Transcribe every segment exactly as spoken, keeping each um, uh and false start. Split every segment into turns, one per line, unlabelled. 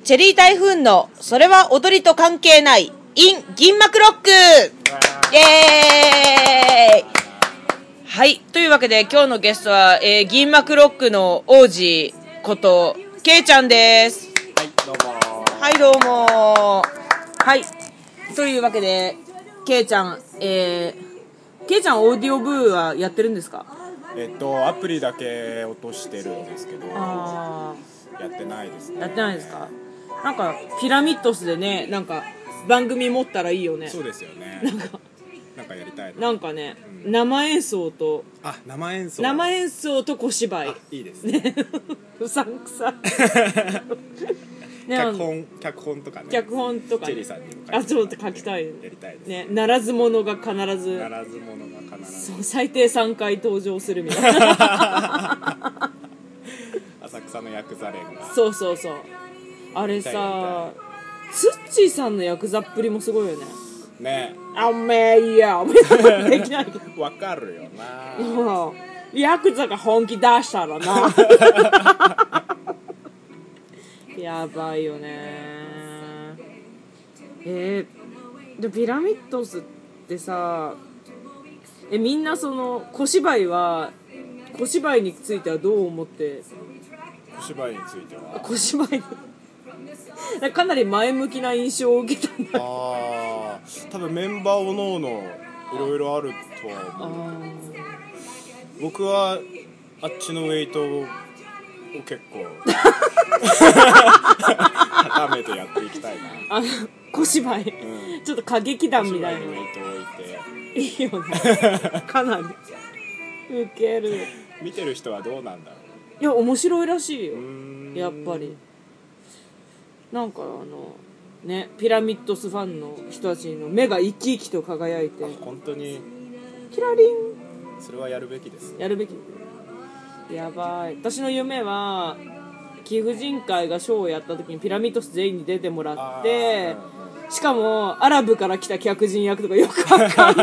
チェリー台風のそれは踊りと関係ない in 銀幕ロック。イエーイ。はい、というわけで今日のゲストは、えー、銀幕ロックの王子ことけいちゃんです。
はいどうも。
はいどうも。はい、というわけでけいちゃん、えー、けいちゃんオーディオブーはやってるんですか？
えっとアプリだけ落としてるんですけど、
あ
やってないですね。
やってないですか？なんかピラミッドスでね、なんか番組持ったらいいよね。
そうですよね。
なんか
なんかやりたいな。
なんかね、
うん、
生演奏と
あ生演奏
生演奏と小芝居。
いいですね。
うさんくさね、
脚本脚本とかね。
脚本とか、ね、
チェリーさんにも書いて、
あ、ちょっと書きたい。
やりたいです
ね。ならず者が必ず。
ならず者が必ず。
そう最低さんかい登場するみたいな。
浅草のヤクザ連が。
そうそうそう。あれさ、ツッチーさんのヤクザっぷりもすごいよね。ね。あめえいや、できないけど。
わかるよな。
うん。ヤクザが本気出したらな。やばいよね。えー、でピラミッドスってさ、えみんなその小芝居は小芝居についてはどう思って？
小芝居については
小芝居かなり前向きな印象を受けたんだ。
ああ、多分メンバーおのおのいろいろあるとは思う。僕はあっちのウェイトを結構高めてやっていきたいな。
あの小芝居、うん、ちょっと歌劇団みたいな。
小芝居にウェイトを置いて
いいよね。かなりウケる。
見てる人はどうなんだろう。
いや面白いらしいよ。やっぱりなんかあのね、ピラミッドスファンの人たちの目が生き生きと輝いて、
本当に
キラリン。
それはやるべきです。
やるべき。やばい。私の夢は貴婦人会がショーをやった時にピラミッドス全員に出てもらって、うんうん、しかもアラブから来た客人役とかよくわかん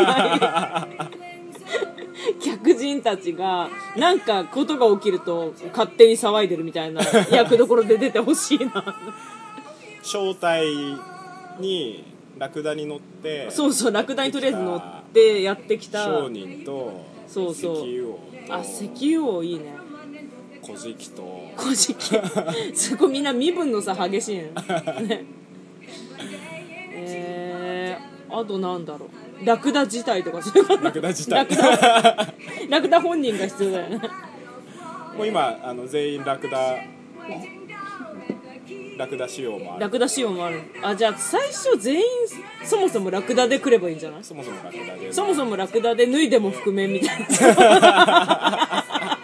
ない客人たちがなんかことが起きると勝手に騒いでるみたいな役どころで出てほしいな。
招待にラクダに乗って、
そうそう、ラクダにとりあえず乗ってやってきた
商人と
そうそう
石油王と、
あ、石油王いいね。
古事記と
古事記すごいみんな身分の差激しいね。ねえー、あとなんだろう、ラクダ自体とかそういうこと。
ラクダ自体
ラクダラクダ本人が必要だよね。
もう今あの全員ラクダラクダ仕様もある。
ラクダ仕様もある。あ、じゃあ最初全員そもそもラクダで来ればいいんじゃない？
そもそもラクダで
そもそもラクダで脱いでも覆面みたいな。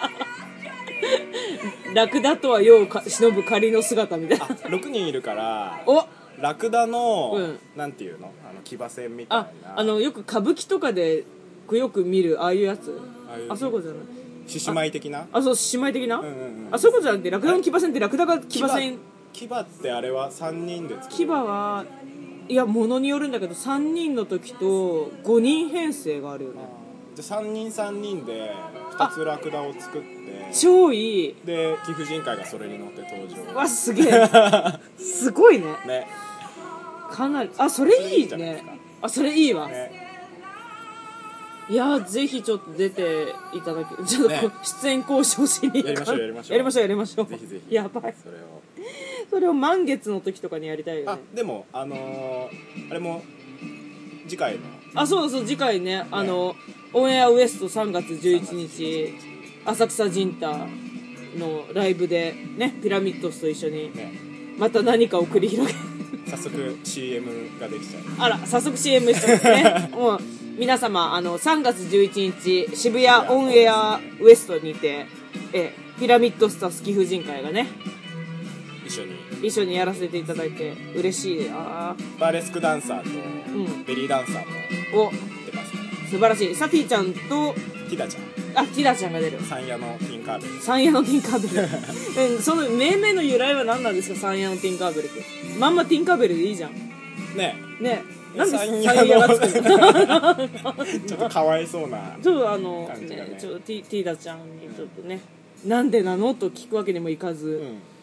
ラクダとは世を忍ぶ仮の姿みたいな。
ろくにんいるから
お
ラクダの、うん、なんていうの、あの騎馬戦みたいな、
あ、あのよく歌舞伎とかでよく見るああいうやつ。ああいう、あ、そういうことじゃない。
獅子舞的な。
あ、そう獅子舞的な、うんうんうん、あ、そういうことじゃなくてラクダの騎馬戦ってラクダが騎馬戦。
騎馬ってあれはさんにんで作る。
騎馬はいやものによるんだけどさんにんの時とごにん編成があるよね。
じゃあさんにんさんにんでふたつラクダを作って
超いい。
で貴婦人会がそれに乗って登場。
わすげえすごいね。
ね、
かなり、あ、それいいね。あ、それいいわ、ね、いやぜひちょっと出ていただき、ちょっと、ね、出演交渉しに
やりましょうやりましょう
やりましょうやりましょう。
ぜひぜひ
やばい。
それを
それを満月の時とかにやりたいよね。
あ、でもあのー、あれも次回の、
あ、そうそう、次回ね、あのオンエアウエストさんがつじゅういちにち浅草ジンタのライブでね、ピラミッドスと一緒にまた何かを繰り広げる。
早速 シーエム ができちゃう。
あら、早速 シーエム してますね。もう皆様あのさんがつじゅういちにち渋谷オンエアウエストにてえピラミッドスタス貴婦人会がね
一緒に
一緒にやらせていただいて嬉しい。あ
バーレスクダンサーとベリーダンサーも出ますから、
うん、素晴らしい。サティちゃんと
ティダちゃん、
あ、ティダちゃんが出る。
サンヤのティンカーベル。
サンヤのティンカーベル。その命名の由来は何なんですか？サンヤのティンカーベルってまんまティンカーベルでいいじゃん
ね
えねえ、なんで
サ
サンヤがつくの？
ちょっとかわいそうな
ちょっとあの、
ね、
ね、ちょっとティーダちゃんにちょっとね、なんでなのと聞くわけにもいかず、
うん